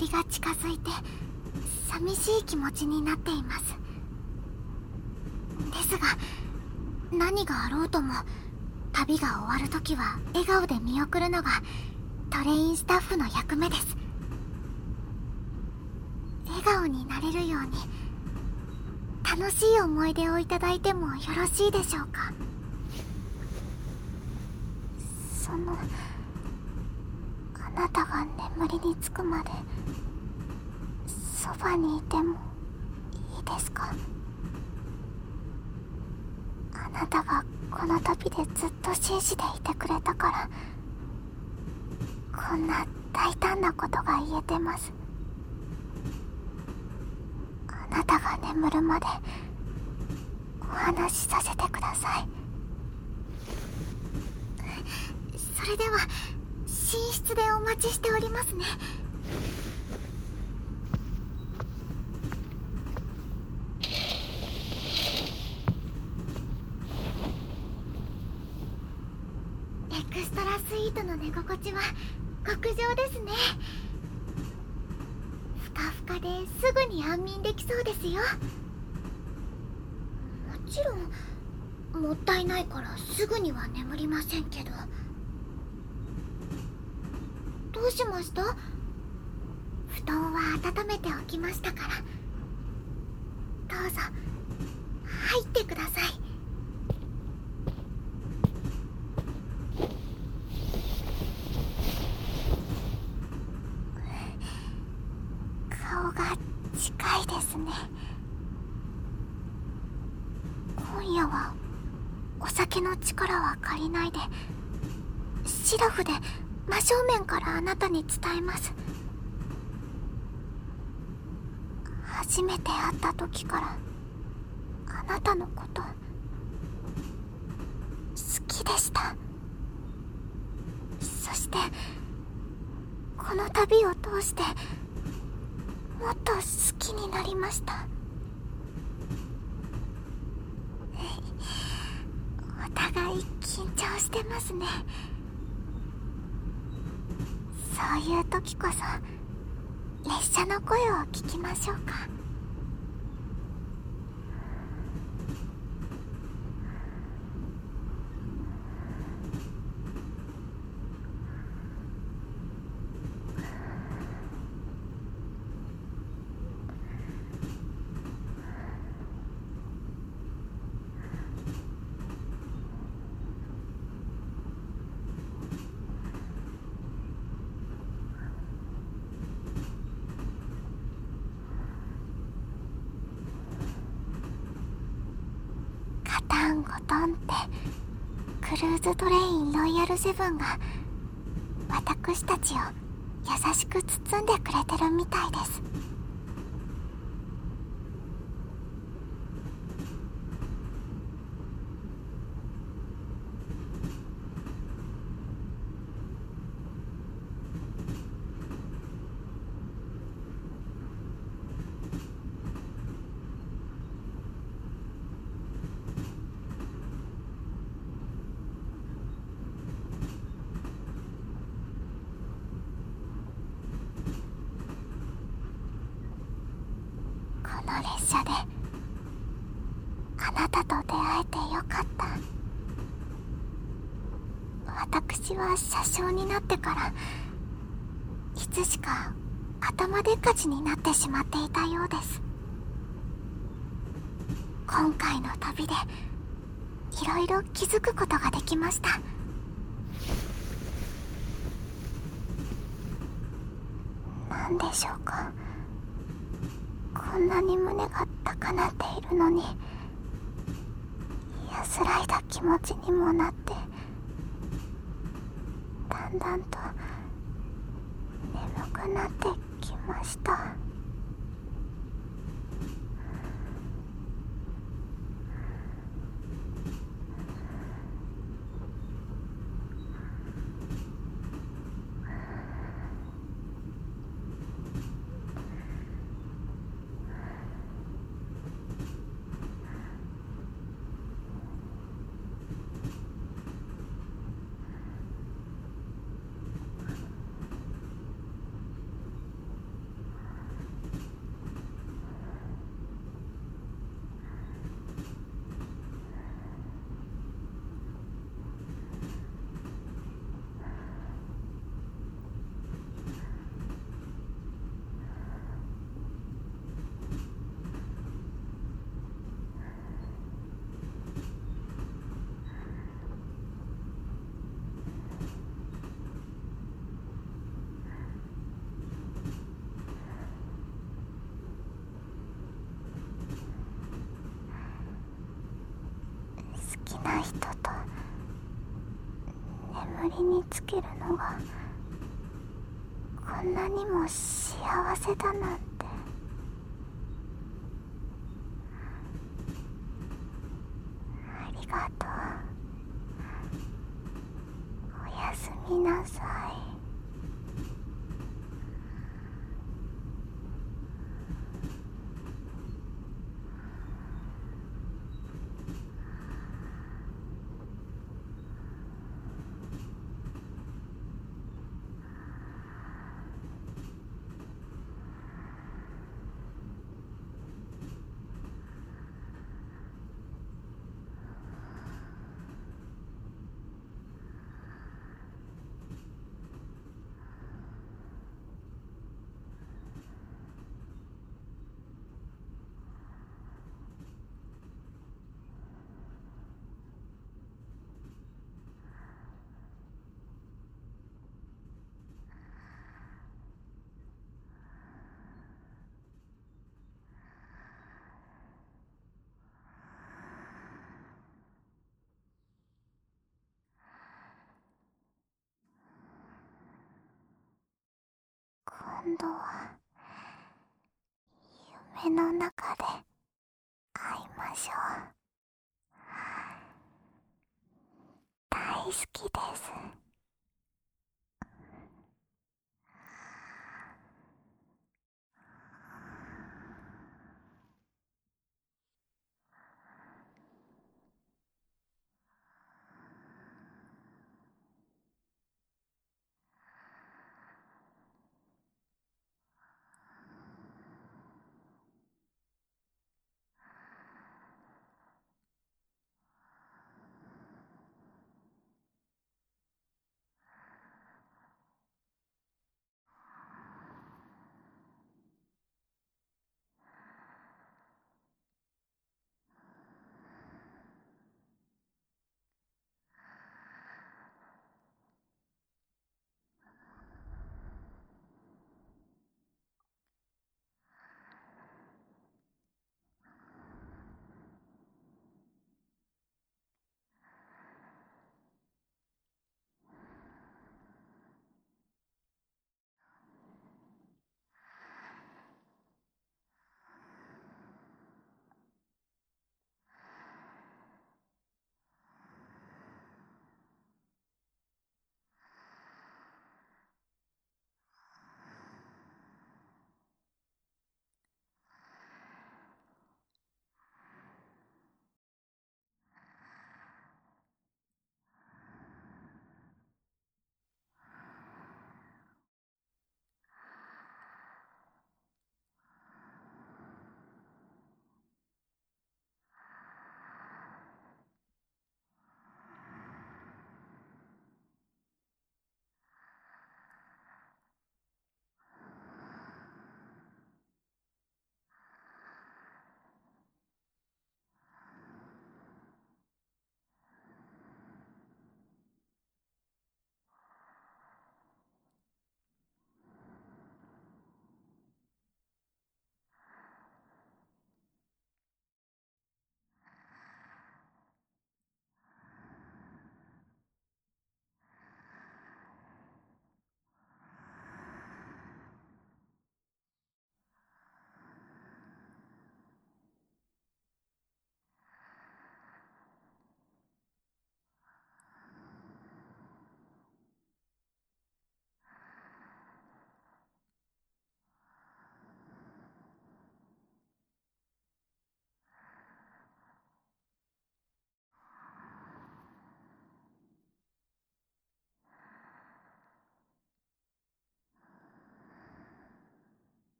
りが近づいて寂しい気持ちになっています。ですが何があろうとも旅が終わるときは笑顔で見送るのがトレインスタッフの役目です。笑顔になれるように楽しい思い出をいただいてもよろしいでしょうか。あなたが眠りにつくまでそばにいてもいいですか。あなたがこの旅でずっと紳士でいてくれたからこんな大胆なことが言えてます。あなたが眠るまでお話しさせてください。それでは寝室でお待ちしておりますね。エクストラスイートの寝心地は極上ですね。ふかふかですぐに安眠できそうですよ。もちろんもったいないからすぐには眠りませんけど。どうしました？布団は温めておきましたからどうぞ入ってください。顔が近いですね。今夜はお酒の力は借りないでシラフで真正面からあなたに伝えます。初めて会った時からあなたのこと好きでした。そしてこの旅を通してもっと好きになりました。お互い緊張してますね。そういう時こそ列車の声を聞きましょうか。ガタンゴトンってクルーズトレインロイヤルセブンが私たちを優しく包んでくれてるみたいです。この列車であなたと出会えてよかった。私は車掌になってからいつしか頭でっかちになってしまっていたようです。今回の旅でいろいろ気づくことができました。なんでしょうか。こんなに胸が高鳴っているのに安らいだ気持ちにもなってだんだんと眠くなってきました。 りにつけるのがこんなにも幸せだなんて。ありがとう。おやすみなさい。今度は夢の中で会いましょう。大好きです。